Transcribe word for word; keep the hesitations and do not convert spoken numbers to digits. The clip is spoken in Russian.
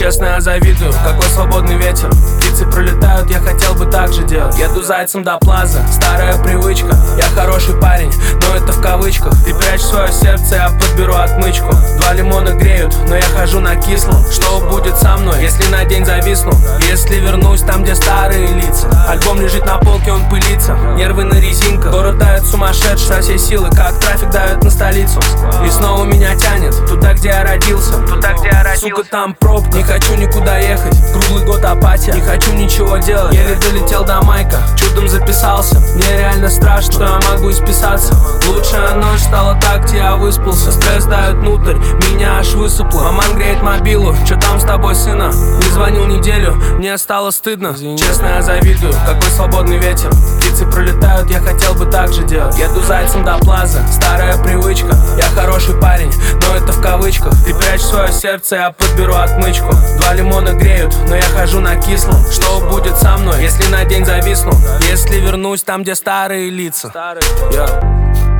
Честно, я завидую, какой свободный ветер. Птицы пролетают, я хотел бы так же делать. Еду зайцем до Плаза, старая привычка. Я хороший парень, но это в кавычках. Ты прячь свое сердце, я подберу отмычку. Два лимона греют, но я хожу на кислом. Что будет со мной, если на день зависну? Если вернусь там, где старые лица? Альбом лежит на полке, он пылится. Нервы на резинках, город давит сумасшедший со всей силы, как трафик давит на столицу. И снова меня тянет туда, где я родился. Туда, где я родился. Сука, там пробка, не хочу никуда ехать. Круглый год апатия, не хочу ничего делать. Еле долетел до майка, чудом записался. Мне реально страшно, что я могу исписаться. Лучшая ночь стала так, где я выспался. Стресс давит внутрь, меня аж высыпало. Маман греет мобилу, чё там с тобой, сына? Не звонил неделю, мне стало стыдно. Честно, я завидую, какой свободный ветер. Птицы пролетают, я хотел бы так же делать. Еду зайцем до Плаза, старая привычка. Я хороший парень, но это в кавычках. Ты прячь свое сердце, я подберу отмычку. Два лимона греют, но я хожу на кислом. Что будет со мной, если на день зависну? Если вернусь там, где старые лица? Yeah.